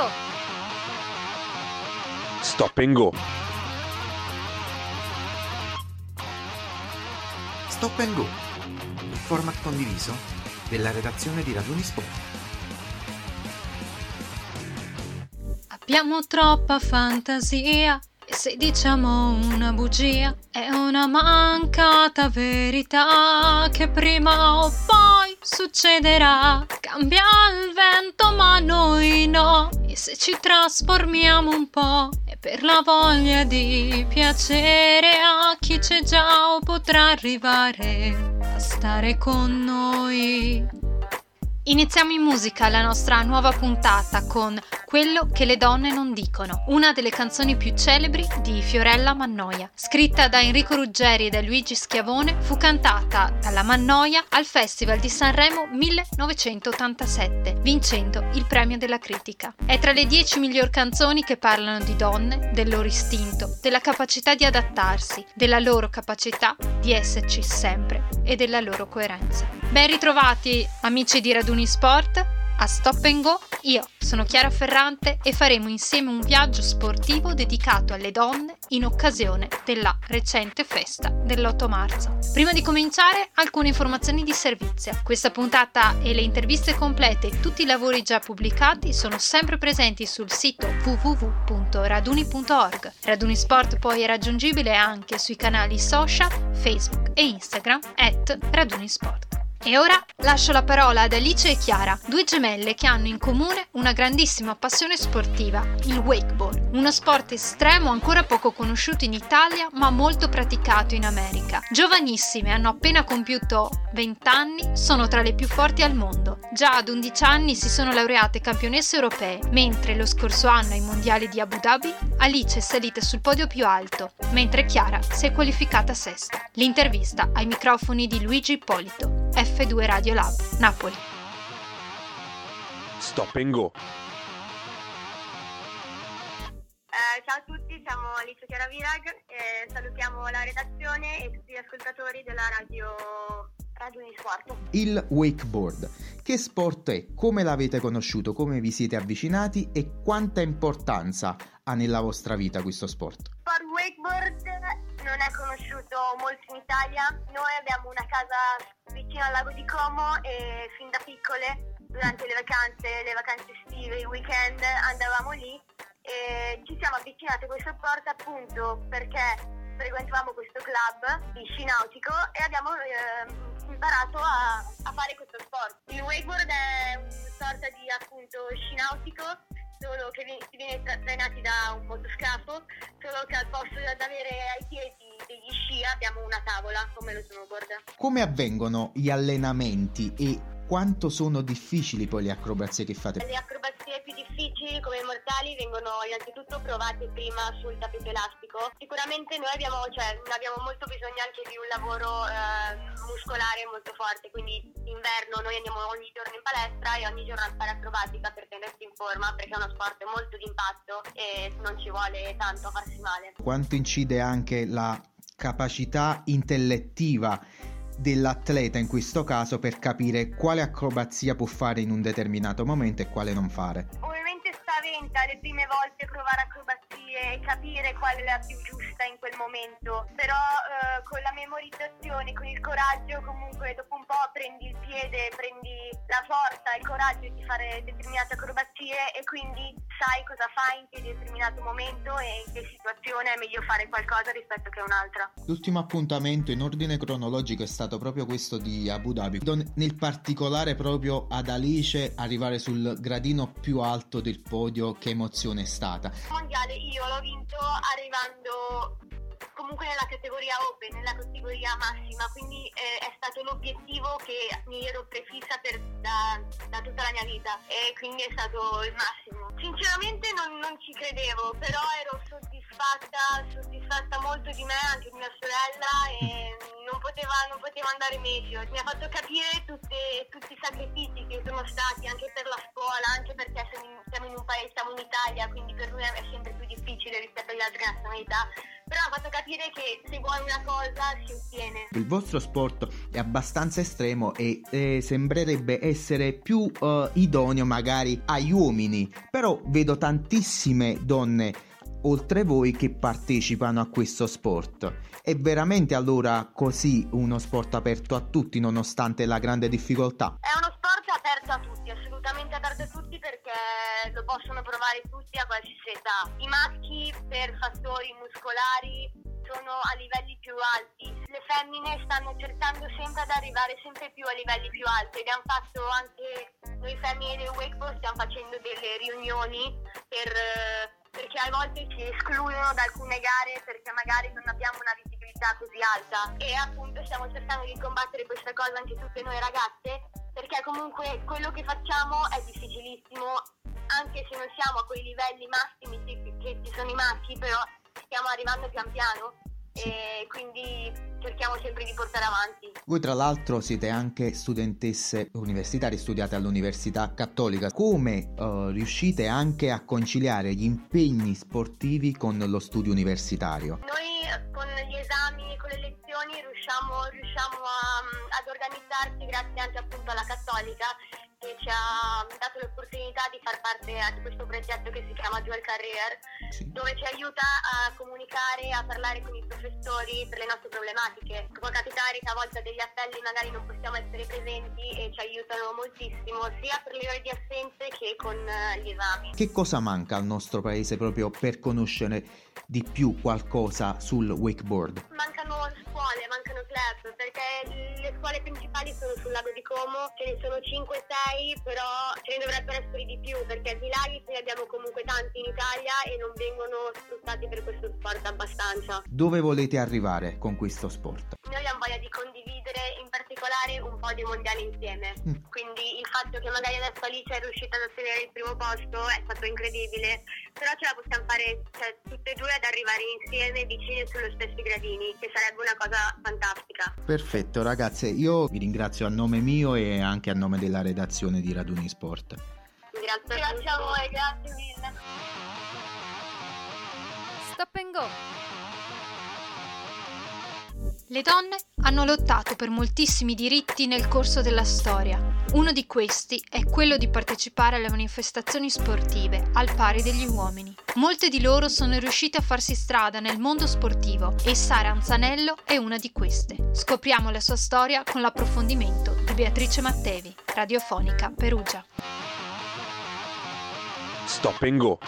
Go! Stop and Go. Stop and Go, il format condiviso della redazione di Raduni Sport. Abbiamo troppa fantasia e se diciamo una bugia è una mancata verità che prima o poi succederà. Cambia il vento ma noi no, e se ci trasformiamo un po' è per la voglia di piacere a chi c'è già o potrà arrivare a stare con noi. Iniziamo in musica la nostra nuova puntata con Quello che le donne non dicono, una delle canzoni più celebri di Fiorella Mannoia. Scritta da Enrico Ruggeri e da Luigi Schiavone, fu cantata dalla Mannoia al Festival di Sanremo 1987, vincendo il premio della critica. È tra le 10 miglior canzoni che parlano di donne, del loro istinto, della capacità di adattarsi, della loro capacità di esserci sempre e della loro coerenza. Ben ritrovati amici di Raduni Sport a Stop and Go. Io sono Chiara Ferrante e faremo insieme un viaggio sportivo dedicato alle donne in occasione della recente festa dell'8 marzo. Prima di cominciare, alcune informazioni di servizio. Questa puntata e le interviste complete e tutti i lavori già pubblicati sono sempre presenti sul sito www.raduni.org. Raduni Sport poi è raggiungibile anche sui canali social Facebook e Instagram @radunisport. E ora lascio la parola ad Alice e Chiara, due gemelle che hanno in comune una grandissima passione sportiva, il wakeboard, uno sport estremo ancora poco conosciuto in Italia ma molto praticato in America. Giovanissime, hanno appena compiuto 20 anni, sono tra le più forti al mondo. Già ad 11 anni si sono laureate campionesse europee, mentre lo scorso anno ai mondiali di Abu Dhabi Alice è salita sul podio più alto, mentre Chiara si è qualificata sesta. L'intervista ai microfoni di Luigi Ippolito. F2 Radio Lab, Napoli. Stop and Go. Ciao a tutti, siamo Alice Chiara Virag e salutiamo la redazione e tutti gli ascoltatori della Raduni Sport. Il wakeboard, che sport è? Come l'avete conosciuto? Come vi siete avvicinati? E quanta importanza ha nella vostra vita questo sport? Il wakeboard non è conosciuto molto in Italia. Noi abbiamo una casa vicino al lago di Como e fin da piccole, durante le vacanze estive, i weekend, andavamo lì e ci siamo avvicinati a questo sport appunto perché frequentavamo questo club di sci nautico e abbiamo imparato a fare questo sport. Il wakeboard è una sorta di appunto sci nautico, solo che si viene trainati da un motoscafo, solo che al posto di avere ai piedi degli sci abbiamo una tavola come lo snowboard. Come avvengono gli allenamenti e quanto sono difficili poi le acrobazie che fate? Le acrobazie più difficili come i mortali vengono innanzitutto provate prima sul tappeto elastico. Sicuramente noi abbiamo molto bisogno anche di un lavoro muscolare molto forte, quindi d'inverno noi andiamo ogni giorno in palestra e ogni giorno a fare acrobatica per tenersi in forma, perché è uno sport molto d'impatto e non ci vuole tanto a farsi male. Quanto incide anche la capacità intellettiva dell'atleta in questo caso per capire quale acrobazia può fare in un determinato momento e quale non fare? Ovviamente spaventa le prime volte provare acrobazie e capire qual è la più giusta in quel momento, però con la memorizzazione, con il coraggio, comunque dopo un po' prendi il piede, prendi la forza, il coraggio di fare determinate acrobazie e quindi sai cosa fai in che determinato momento e in che situazione è meglio fare qualcosa rispetto che un'altra. L'ultimo appuntamento in ordine cronologico è stato proprio questo di Abu Dhabi, nel particolare proprio ad Alice arrivare sul gradino più alto del podio. Che emozione è stata? Il mondiale io l'ho vinto arrivando comunque nella categoria Open, nella categoria massima, quindi è stato l'obiettivo che mi ero prefissa da tutta la mia vita e quindi è stato il massimo. Sinceramente non ci credevo, però ero soddisfatta molto di me, anche di mia sorella, e non poteva andare meglio. Mi ha fatto capire tutti i sacrifici che sono stati anche per la scuola, anche perché siamo in un paese, siamo in Italia, quindi per lui è sempre più difficile rispetto alle altre nazionalità. Però ha fatto capire che se vuoi una cosa si ottiene. Il vostro sport è abbastanza estremo e sembrerebbe essere più idoneo magari agli uomini, però vedo tantissime donne oltre voi che partecipano a questo sport. È veramente allora così uno sport aperto a tutti nonostante la grande difficoltà? È uno sport aperto a tutti, assolutamente aperto a tutti, perché lo possono provare tutti a qualsiasi età. I maschi per fattori muscolari sono a livelli più alti, le femmine stanno cercando sempre di arrivare sempre più a livelli più alti. Abbiamo fatto anche noi femmine del wakeboard, stiamo facendo delle riunioni perché a volte ci escludono da alcune gare perché magari non abbiamo una visibilità così alta, e appunto stiamo cercando di combattere questa cosa anche tutte noi ragazze, perché comunque quello che facciamo è difficilissimo, anche se non siamo a quei livelli massimi che ci sono i maschi, però stiamo arrivando pian piano e quindi cerchiamo sempre di portare avanti. Voi tra l'altro siete anche studentesse universitarie, studiate all'Università Cattolica. Come riuscite anche a conciliare gli impegni sportivi con lo studio universitario? Noi con gli esami e con le lezioni riusciamo ad organizzarci grazie anche appunto alla Cattolica, che ci ha dato l'opportunità di far parte di questo progetto che si chiama Dual Career, Sì. dove ci aiuta a comunicare, a parlare con i professori per le nostre problematiche. Può capitare che a volte degli appelli magari non possiamo essere presenti e ci aiutano moltissimo, sia per le ore di assenze che con gli esami. Che cosa manca al nostro paese proprio per conoscere di più qualcosa sul wakeboard? Mancano scuole, mancano club, perché le scuole principali sono sul lago di Como, ce ne sono 5-6, però ce ne dovrebbero essere di più, perché di laghi ce ne abbiamo comunque tanti in Italia e non vengono sfruttati per questo sport abbastanza. Dove volete arrivare con questo sport? Noi abbiamo voglia di condividere in particolare un podio mondiale insieme, quindi il fatto che magari adesso Alice è riuscita ad ottenere il primo posto è stato incredibile, però ce la possiamo fare, cioè, tutte e due ad arrivare insieme vicine sullo stesso gradini, che sarebbe una cosa fantastica. Perfetto ragazze, io vi ringrazio a nome mio e anche a nome della redazione di Raduni Sport. Grazie a voi, grazie mille. Stop and go! Le donne hanno lottato per moltissimi diritti nel corso della storia. Uno di questi è quello di partecipare alle manifestazioni sportive al pari degli uomini. Molte di loro sono riuscite a farsi strada nel mondo sportivo e Sara Anzanello è una di queste. Scopriamo la sua storia con l'approfondimento di Beatrice Mattevi, radiofonica Perugia. Stop and go.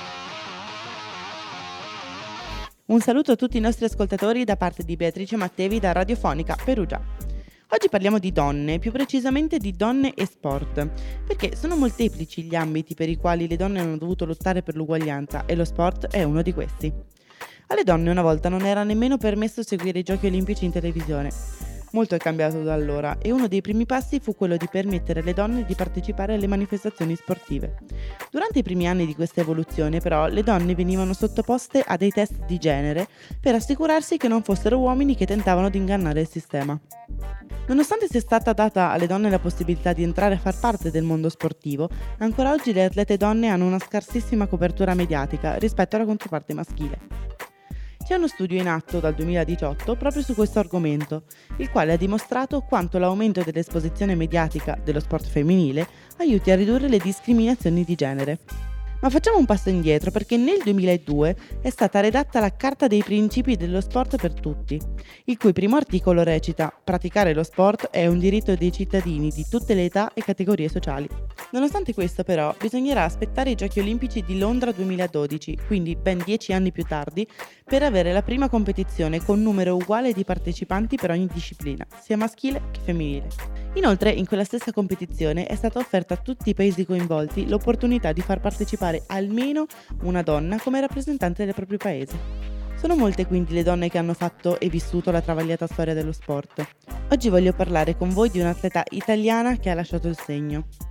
Un saluto a tutti i nostri ascoltatori da parte di Beatrice Mattevi da Radiofonica Perugia. Oggi parliamo di donne, più precisamente di donne e sport, perché sono molteplici gli ambiti per i quali le donne hanno dovuto lottare per l'uguaglianza e lo sport è uno di questi. Alle donne una volta non era nemmeno permesso seguire i Giochi Olimpici in televisione. Molto è cambiato da allora e uno dei primi passi fu quello di permettere alle donne di partecipare alle manifestazioni sportive. Durante i primi anni di questa evoluzione, però, le donne venivano sottoposte a dei test di genere per assicurarsi che non fossero uomini che tentavano di ingannare il sistema. Nonostante sia stata data alle donne la possibilità di entrare a far parte del mondo sportivo, ancora oggi le atlete donne hanno una scarsissima copertura mediatica rispetto alla controparte maschile. C'è uno studio in atto dal 2018 proprio su questo argomento, il quale ha dimostrato quanto l'aumento dell'esposizione mediatica dello sport femminile aiuti a ridurre le discriminazioni di genere. Ma facciamo un passo indietro perché nel 2002 è stata redatta la Carta dei Principi dello Sport per Tutti, il cui primo articolo recita: praticare lo sport è un diritto dei cittadini di tutte le età e categorie sociali. Nonostante questo, però, bisognerà aspettare i Giochi Olimpici di Londra 2012, quindi ben 10 anni più tardi, per avere la prima competizione con numero uguale di partecipanti per ogni disciplina, sia maschile che femminile. Inoltre, in quella stessa competizione è stata offerta a tutti i paesi coinvolti l'opportunità di far partecipare almeno una donna come rappresentante del proprio paese. Sono molte quindi le donne che hanno fatto e vissuto la travagliata storia dello sport. Oggi voglio parlare con voi di un'atleta italiana che ha lasciato il segno.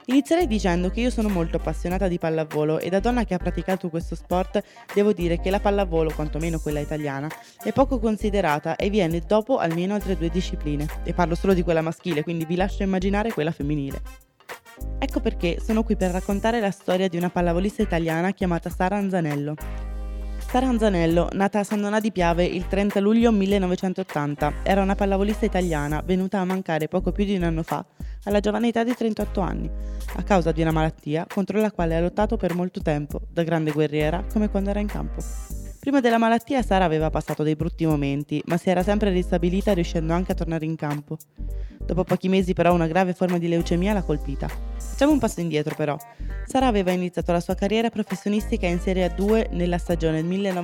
Inizierei dicendo che io sono molto appassionata di pallavolo e da donna che ha praticato questo sport devo dire che la pallavolo, quantomeno quella italiana, è poco considerata e viene dopo almeno altre 2 discipline. E parlo solo di quella maschile, quindi vi lascio immaginare quella femminile. Ecco perché sono qui per raccontare la storia di una pallavolista italiana chiamata Sara Anzanello. Sara Anzanello, nata a San Donà di Piave il 30 luglio 1980, era una pallavolista italiana venuta a mancare poco più di un anno fa, alla giovane età di 38 anni, a causa di una malattia contro la quale ha lottato per molto tempo, da grande guerriera come quando era in campo. Prima della malattia Sara aveva passato dei brutti momenti, ma si era sempre ristabilita riuscendo anche a tornare in campo. Dopo pochi mesi però una grave forma di leucemia l'ha colpita. Facciamo un passo indietro però. Sara aveva iniziato la sua carriera professionistica in Serie A2 nella stagione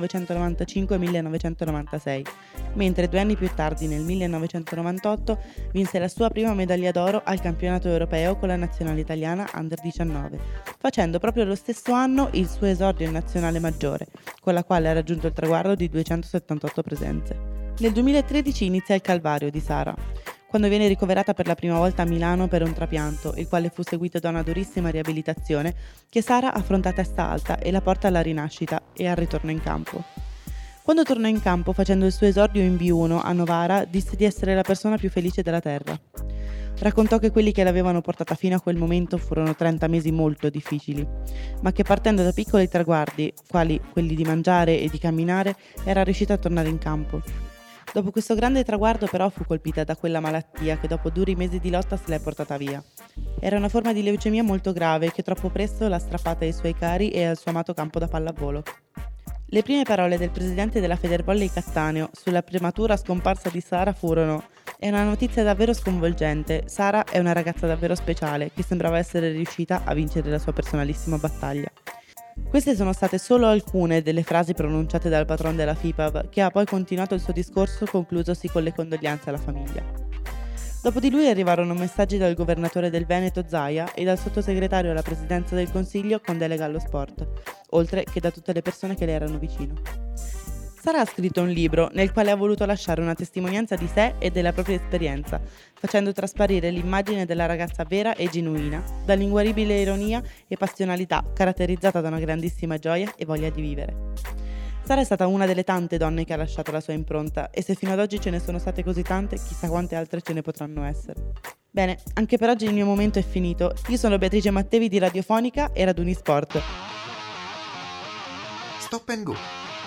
1995-1996, mentre 2 anni più tardi, nel 1998, vinse la sua prima medaglia d'oro al campionato europeo con la nazionale italiana Under 19, facendo proprio lo stesso anno il suo esordio in nazionale maggiore, con la quale ha raggiunto il traguardo di 278 presenze. Nel 2013 inizia il calvario di Sara, quando viene ricoverata per la prima volta a Milano per un trapianto, il quale fu seguito da una durissima riabilitazione che Sara affronta a testa alta e la porta alla rinascita e al ritorno in campo. Quando tornò in campo, facendo il suo esordio in B1 a Novara, disse di essere la persona più felice della terra. Raccontò che quelli che l'avevano portata fino a quel momento furono 30 mesi molto difficili, ma che partendo da piccoli traguardi, quali quelli di mangiare e di camminare, era riuscita a tornare in campo. Dopo questo grande traguardo però fu colpita da quella malattia che dopo duri mesi di lotta se l'è portata via. Era una forma di leucemia molto grave che troppo presto l'ha strappata ai suoi cari e al suo amato campo da pallavolo. Le prime parole del presidente della Federvolley Cattaneo sulla prematura scomparsa di Sara furono: "È una notizia davvero sconvolgente, Sara è una ragazza davvero speciale che sembrava essere riuscita a vincere la sua personalissima battaglia". Queste sono state solo alcune delle frasi pronunciate dal patron della FIPAV, che ha poi continuato il suo discorso conclusosi con le condoglianze alla famiglia. Dopo di lui arrivarono messaggi dal governatore del Veneto Zaia e dal sottosegretario alla presidenza del Consiglio con delega allo sport, oltre che da tutte le persone che le erano vicino. Sara ha scritto un libro nel quale ha voluto lasciare una testimonianza di sé e della propria esperienza, facendo trasparire l'immagine della ragazza vera e genuina, dall'inguaribile ironia e passionalità caratterizzata da una grandissima gioia e voglia di vivere. Sara è stata una delle tante donne che ha lasciato la sua impronta e se fino ad oggi ce ne sono state così tante, chissà quante altre ce ne potranno essere. Bene, anche per oggi il mio momento è finito. Io sono Beatrice Mattevi di Radiofonica e Raduni Sport. Stop and go.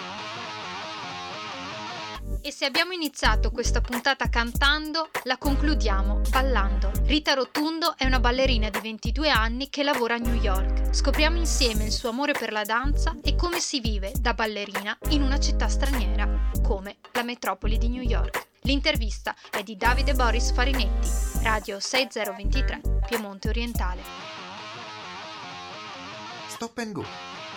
E se abbiamo iniziato questa puntata cantando, la concludiamo ballando. Rita Rotundo è una ballerina di 22 anni che lavora a New York. Scopriamo insieme il suo amore per la danza e come si vive da ballerina in una città straniera, come la metropoli di New York. L'intervista è di Davide Boris Farinetti, Radio 6023, Piemonte Orientale. Stop and go.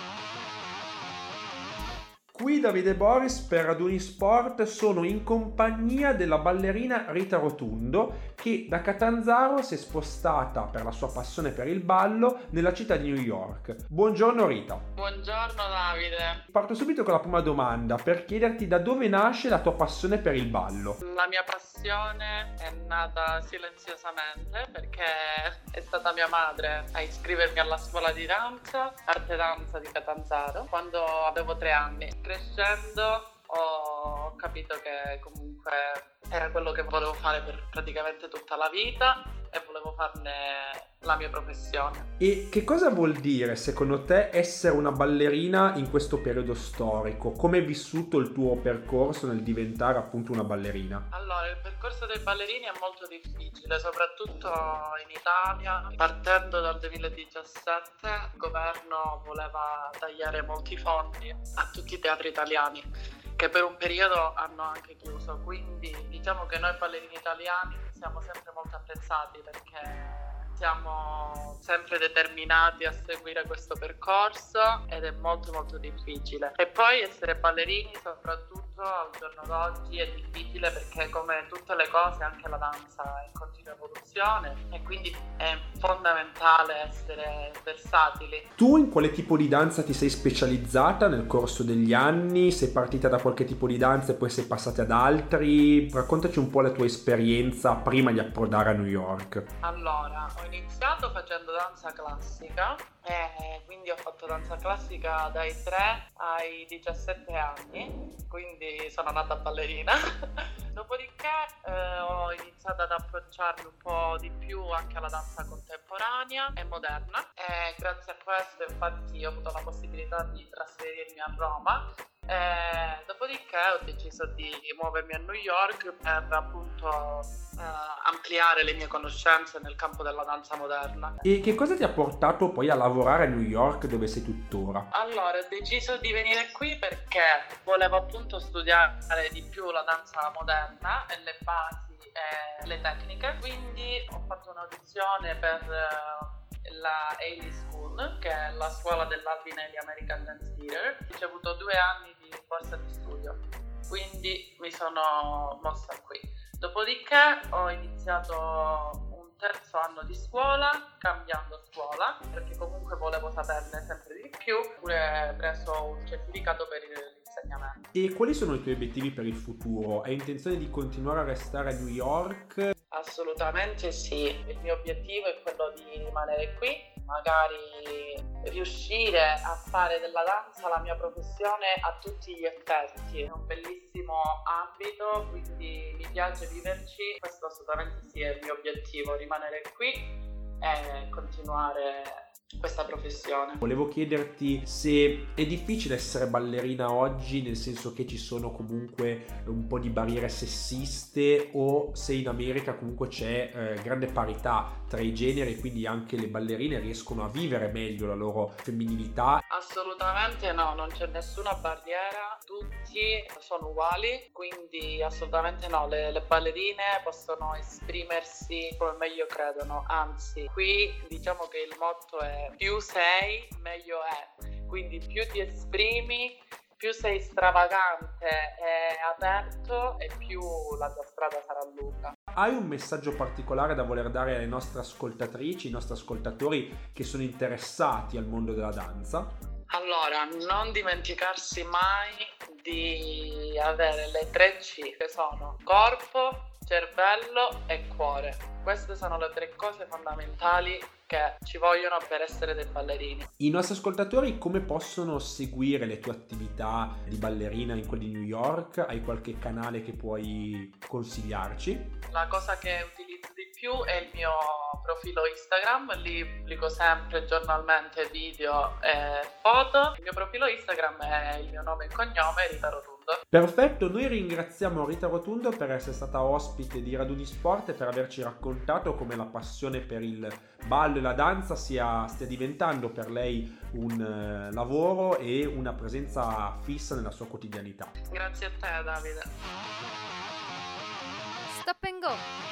Qui Davide Boris per Raduni Sport, sono in compagnia della ballerina Rita Rotundo che da Catanzaro si è spostata per la sua passione per il ballo nella città di New York. Buongiorno Rita. Buongiorno Davide. Parto subito con la prima domanda per chiederti da dove nasce la tua passione per il ballo. La mia passione è nata silenziosamente perché è stata mia madre a iscrivermi alla scuola di danza, arte danza di Catanzaro, quando avevo 3 anni. Crescendo ho capito che comunque era quello che volevo fare per praticamente tutta la vita e volevo farne la mia professione. E che cosa vuol dire secondo te essere una ballerina in questo periodo storico? Come è vissuto il tuo percorso nel diventare appunto una ballerina? Allora, il percorso dei ballerini è molto difficile, soprattutto in Italia. Partendo dal 2017 il governo voleva tagliare molti fondi a tutti i teatri italiani, che per un periodo hanno anche chiuso, quindi diciamo che noi ballerini italiani siamo sempre molto apprezzati perché siamo sempre determinati a seguire questo percorso ed è molto molto difficile. E poi essere ballerini soprattutto soprattutto al giorno d'oggi è difficile perché come tutte le cose anche la danza è in continua evoluzione e quindi è fondamentale essere versatili. Tu in quale tipo di danza ti sei specializzata nel corso degli anni? Sei partita da qualche tipo di danza e poi sei passata ad altri? Raccontaci un po' la tua esperienza prima di approdare a New York. Allora, ho iniziato facendo danza classica e quindi ho fatto danza classica dai 3 ai 17 anni, quindi sono nata ballerina. Dopodiché ho iniziato ad approcciarmi un po' di più anche alla danza contemporanea e moderna e grazie a questo infatti ho avuto la possibilità di trasferirmi a Roma. Dopodiché ho deciso di muovermi a New York per appunto ampliare le mie conoscenze nel campo della danza moderna. E che cosa ti ha portato poi a lavorare a New York dove sei tuttora? Allora, ho deciso di venire qui perché volevo appunto studiare di più la danza moderna e le basi e le tecniche, quindi ho fatto un'audizione per la Ailey School, che è la scuola dell'Alvin Ailey American Dance Theater. Ho ricevuto 2 anni di borsa di studio, quindi mi sono mossa qui. Dopodiché ho iniziato un terzo anno di scuola, cambiando scuola, perché comunque volevo saperne sempre di più. Ho pure preso un certificato per l'insegnamento. E quali sono i tuoi obiettivi per il futuro? Hai intenzione di continuare a restare a New York? Assolutamente sì, il mio obiettivo è quello di rimanere qui, magari riuscire a fare della danza la mia professione a tutti gli effetti. È un bellissimo ambito, quindi mi piace viverci, questo assolutamente sì è il mio obiettivo, rimanere qui e continuare questa professione. Volevo chiederti se è difficile essere ballerina oggi, nel senso che ci sono comunque un po' di barriere sessiste, o se in America comunque c'è grande parità tra i generi e quindi anche le ballerine riescono a vivere meglio la loro femminilità. Assolutamente no, non c'è nessuna barriera, tutti sono uguali, quindi assolutamente no, le ballerine possono esprimersi come meglio credono, anzi qui diciamo che il motto è più sei meglio è, quindi più ti esprimi, più sei stravagante e aperto e più la tua strada sarà lunga. Hai un messaggio particolare da voler dare alle nostre ascoltatrici, ai nostri ascoltatori che sono interessati al mondo della danza? Allora, non dimenticarsi mai di avere le 3 C, che sono corpo, cervello e cuore. Queste sono le 3 cose fondamentali che ci vogliono per essere dei ballerini. I nostri ascoltatori come possono seguire le tue attività di ballerina in quelli di New York? Hai qualche canale che puoi consigliarci? La cosa che utilizzo di più è il mio profilo Instagram, lì pubblico sempre giornalmente video e foto. Il mio profilo Instagram è il mio nome e cognome, Rita Rotundo. Perfetto, noi ringraziamo Rita Rotundo per essere stata ospite di Raduni Sport e per averci raccontato come la passione per il ballo e la danza stia diventando per lei un lavoro e una presenza fissa nella sua quotidianità. Grazie a te, Davide. Stop and go.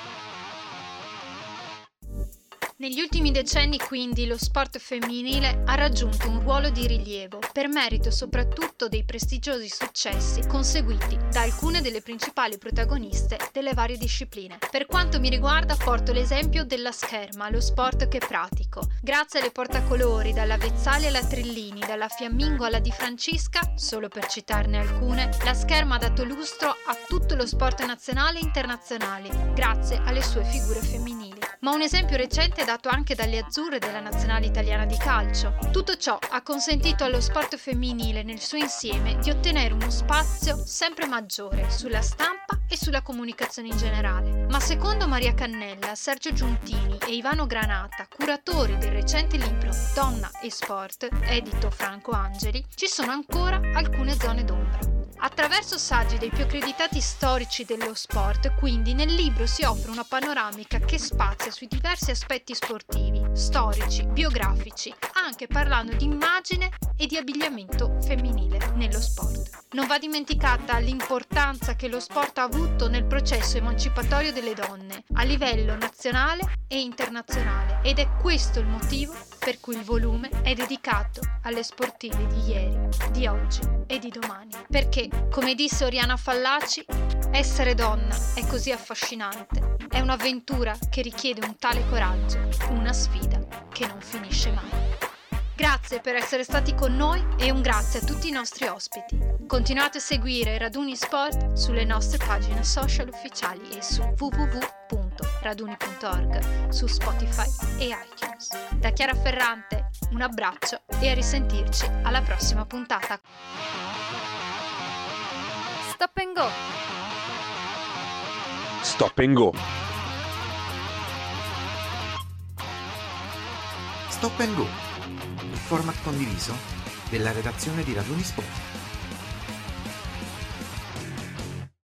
Negli ultimi decenni quindi lo sport femminile ha raggiunto un ruolo di rilievo per merito soprattutto dei prestigiosi successi conseguiti da alcune delle principali protagoniste delle varie discipline. Per quanto mi riguarda porto l'esempio della scherma, lo sport che pratico. Grazie alle portacolori, dalla Vezzali alla Trellini, dalla Fiammingo alla Di Francisca, solo per citarne alcune, la scherma ha dato lustro a tutto lo sport nazionale e internazionale, grazie alle sue figure femminili. Ma un esempio recente è dato anche dalle azzurre della nazionale italiana di calcio. Tutto ciò ha consentito allo sport femminile nel suo insieme di ottenere uno spazio sempre maggiore sulla stampa e sulla comunicazione in generale. Ma secondo Maria Cannella, Sergio Giuntini e Ivano Granata, curatori del recente libro Donna e Sport, edito Franco Angeli, ci sono ancora alcune zone d'ombra. Attraverso saggi dei più accreditati storici dello sport, quindi nel libro si offre una panoramica che spazia sui diversi aspetti sportivi, storici, biografici, anche parlando di immagine e di abbigliamento femminile nello sport. Non va dimenticata l'importanza che lo sport ha avuto nel processo emancipatorio delle donne a livello nazionale e internazionale, ed è questo il motivo per cui il volume è dedicato alle sportive di ieri, di oggi e di domani. Perché, come disse Oriana Fallaci, essere donna è così affascinante, è un'avventura che richiede un tale coraggio, una sfida che non finisce mai. Grazie per essere stati con noi e un grazie a tutti i nostri ospiti. Continuate a seguire Raduni Sport sulle nostre pagine social ufficiali e su www.raduni.org, su Spotify e iTunes. Da Chiara Ferrante un abbraccio e a risentirci alla prossima puntata. Stop and Go! Stop and Go! Stop and Go, il format condiviso della redazione di Raduni Sport.